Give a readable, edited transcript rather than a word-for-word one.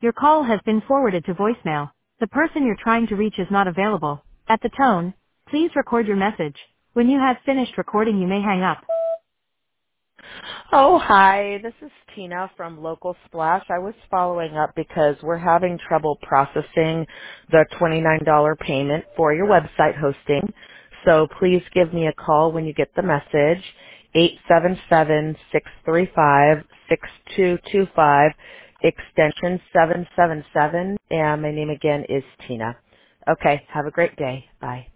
Your call has been forwarded to voicemail. The person you're trying to reach is not available. At the tone, please record your message. When you have finished recording, you may hang up. Oh, hi. This is Tina from Local Splash. I was following up because we're having trouble processing the $29 payment for your website hosting. So please give me a call when you get the message, 877-635-6225, extension 777, and my name again is Tina. Okay, have a great day. Bye.